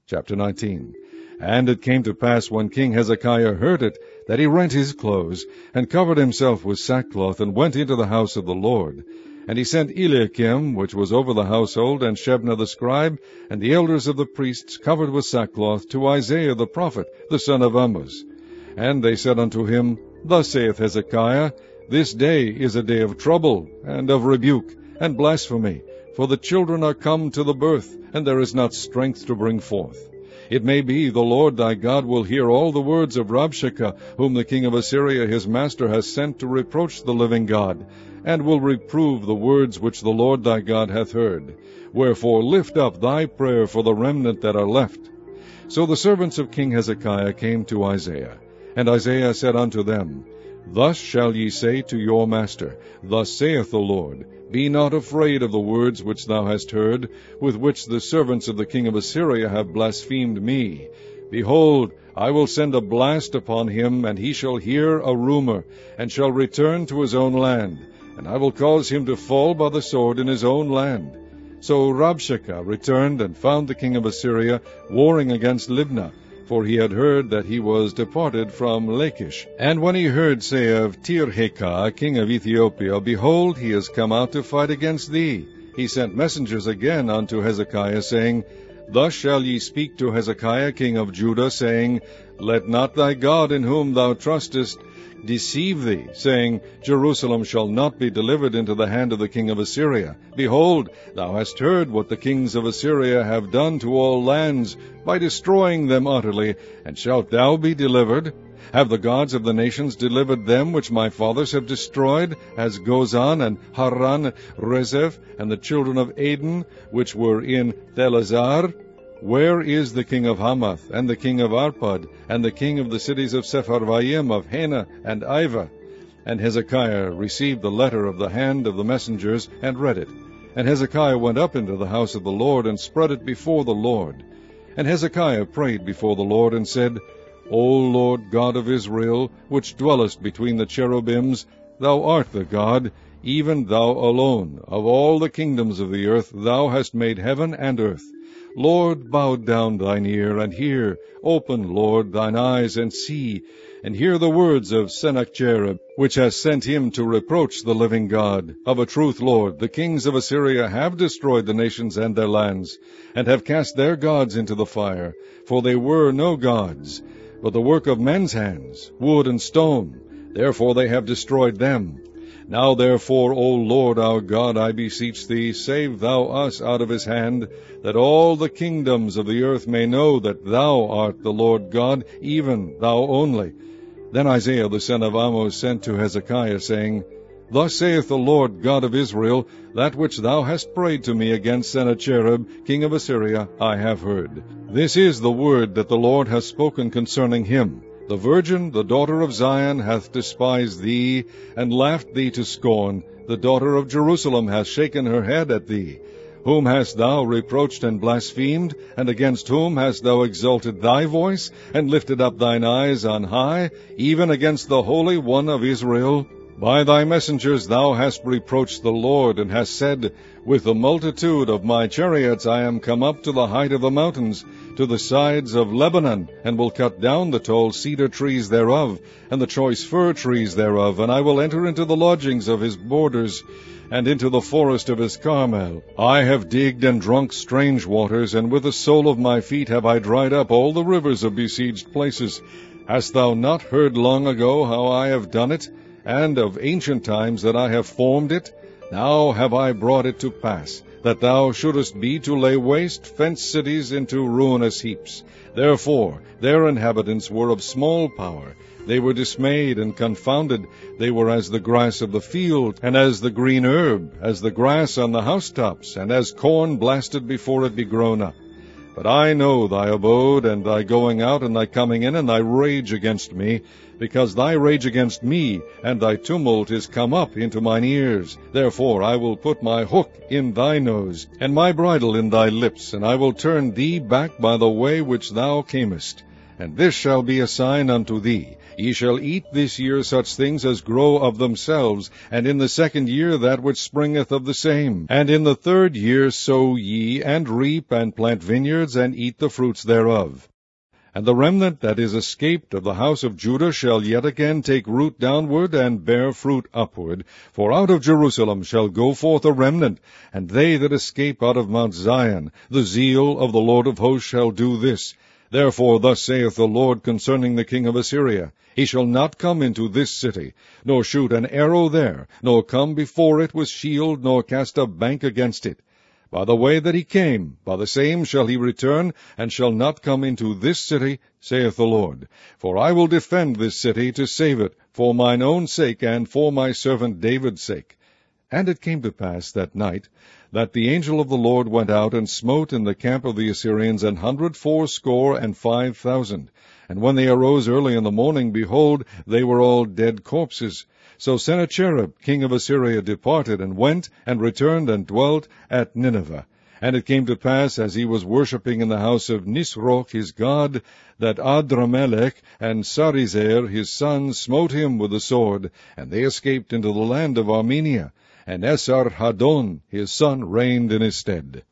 Chapter 19. And it came to pass, when King Hezekiah heard it, that he rent his clothes, and covered himself with sackcloth, and went into the house of the Lord. And he sent Eliakim, which was over the household, and Shebna the scribe, and the elders of the priests, covered with sackcloth, to Isaiah the prophet, the son of Amoz. And they said unto him, Thus saith Hezekiah, This day is a day of trouble, and of rebuke, and blasphemy, for the children are come to the birth, and there is not strength to bring forth. It may be the Lord thy God will hear all the words of Rabshakeh, whom the king of Assyria his master has sent to reproach the living God, and will reprove the words which the Lord thy God hath heard. Wherefore lift up thy prayer for the remnant that are left. So the servants of King Hezekiah came to Isaiah. And Isaiah said unto them, Thus shall ye say to your master, Thus saith the Lord, Be not afraid of the words which thou hast heard, with which the servants of the king of Assyria have blasphemed me. Behold, I will send a blast upon him, and he shall hear a rumor, and shall return to his own land, and I will cause him to fall by the sword in his own land. So Rabshakeh returned, and found the king of Assyria warring against Libnah, for he had heard that he was departed from Lachish. And when he heard say of Tirhakah, king of Ethiopia, Behold, he is come out to fight against thee, he sent messengers again unto Hezekiah, saying, Thus shall ye speak to Hezekiah king of Judah, saying, Let not thy God in whom thou trustest deceive thee, saying, Jerusalem shall not be delivered into the hand of the king of Assyria. Behold, thou hast heard what the kings of Assyria have done to all lands, by destroying them utterly, and shalt thou be delivered? Have the gods of the nations delivered them which my fathers have destroyed, as Gozan and Haran, Rezeph, and the children of Aden, which were in Thelazar? Where is the king of Hamath, and the king of Arpad, and the king of the cities of Sepharvaim, of Hena, and Ivah? And Hezekiah received the letter of the hand of the messengers, and read it. And Hezekiah went up into the house of the Lord, and spread it before the Lord. And Hezekiah prayed before the Lord, and said, O Lord God of Israel, which dwellest between the cherubims, thou art the God, even thou alone. Of all the kingdoms of the earth thou hast made heaven and earth. Lord, bow down thine ear, and hear. Open, Lord, thine eyes, and see, and hear the words of Sennacherib, which has sent him to reproach the living God. Of a truth, Lord, the kings of Assyria have destroyed the nations and their lands, and have cast their gods into the fire, for they were no gods, but the work of men's hands, wood and stone. Therefore they have destroyed them. Now therefore, O Lord our God, I beseech thee, save thou us out of his hand, that all the kingdoms of the earth may know that thou art the Lord God, even thou only. Then Isaiah the son of Amoz sent to Hezekiah, saying, Thus saith the Lord God of Israel, That which thou hast prayed to me against Sennacherib, king of Assyria, I have heard. This is the word that the Lord hath spoken concerning him. The virgin, the daughter of Zion, hath despised thee, and laughed thee to scorn. The daughter of Jerusalem hath shaken her head at thee. Whom hast thou reproached and blasphemed? And against whom hast thou exalted thy voice, and lifted up thine eyes on high, even against the Holy One of Israel? By thy messengers thou hast reproached the Lord, and hast said, With the multitude of my chariots I am come up to the height of the mountains, to the sides of Lebanon, and will cut down the tall cedar trees thereof, and the choice fir trees thereof, and I will enter into the lodgings of his borders, and into the forest of his Carmel. I have digged and drunk strange waters, and with the sole of my feet have I dried up all the rivers of besieged places. Hast thou not heard long ago how I have done it, and of ancient times that I have formed it? Now have I brought it to pass, that thou shouldest be to lay waste fenced cities into ruinous heaps. Therefore their inhabitants were of small power. They were dismayed and confounded. They were as the grass of the field, and as the green herb, as the grass on the housetops, and as corn blasted before it be grown up. But I know thy abode, and thy going out, and thy coming in, and thy rage against me, because thy rage against me, and thy tumult is come up into mine ears. Therefore I will put my hook in thy nose, and my bridle in thy lips, and I will turn thee back by the way which thou camest. And this shall be a sign unto thee. Ye shall eat this year such things as grow of themselves, and in the second year that which springeth of the same. And in the third year sow ye, and reap, and plant vineyards, and eat the fruits thereof. And the remnant that is escaped of the house of Judah shall yet again take root downward, and bear fruit upward. For out of Jerusalem shall go forth a remnant, and they that escape out of Mount Zion. The zeal of the Lord of hosts shall do this. Therefore thus saith the Lord concerning the king of Assyria, He shall not come into this city, nor shoot an arrow there, nor come before it with shield, nor cast a bank against it. By the way that he came, by the same shall he return, and shall not come into this city, saith the Lord. For I will defend this city to save it, for mine own sake, and for my servant David's sake. And it came to pass that night, that the angel of the Lord went out and smote in the camp of the Assyrians 185,000. And when they arose early in the morning, behold, they were all dead corpses. So Sennacherib king of Assyria departed, and went, and returned, and dwelt at Nineveh. And it came to pass, as he was worshipping in the house of Nisroch his god, that Adramelech and Sarezer his son smote him with the sword, and they escaped into the land of Armenia. And Esarhaddon his son reigned in his stead.